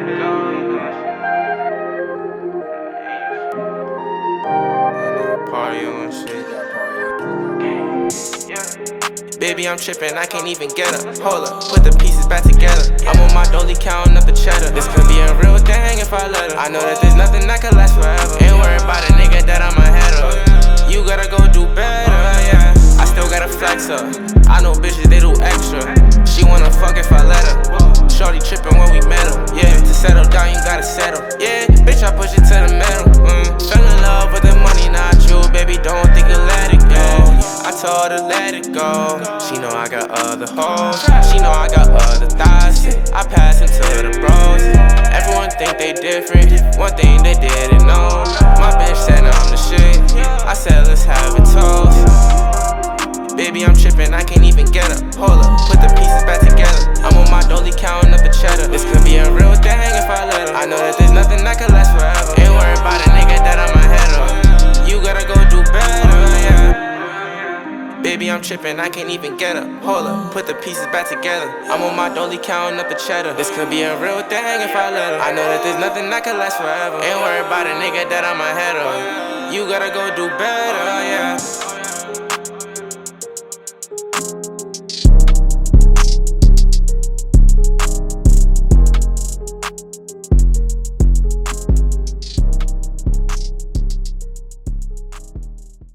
Party on shit. Baby, I'm trippin', I can't even get up. Hold up, put the pieces back together. I'm on my dolly counting up the cheddar. This could be a real thing if I let her. I know that there's nothing that can last forever. Ain't worried about a nigga that I'm ahead of. You gotta go do better, yeah. I still gotta flex up. I know bitches, they do extra. She wanna fuck if I let her. Shorty trippin' when we met her, yeah. To settle down, you gotta settle, yeah. Bitch, I push it to the middle. Fell in love with the money, not you, baby. Don't think you'll let it go. I told her let it go. She know I got other hoes. She know I got other thoughts. I pass it to the bros. Everyone think they different. One thing they didn't know. My bitch said I'm the shit. I said let's have a toast. Baby, I'm trippin', I can't even get up. Hold up, put the pieces back together. I'm on my dolly counting up the cheddar. This could be a real thing if I let her. I know that there's nothing that can last forever. Ain't worried about a nigga that I'm ahead of. You gotta go do better, yeah. Baby, I'm trippin', I can't even get up. Hold up, put the pieces back together. I'm on my dolly counting up the cheddar. This could be a real thing if I let her. I know that there's nothing that can last forever. Ain't worried about a nigga that I'm ahead of. You gotta go do better, yeah.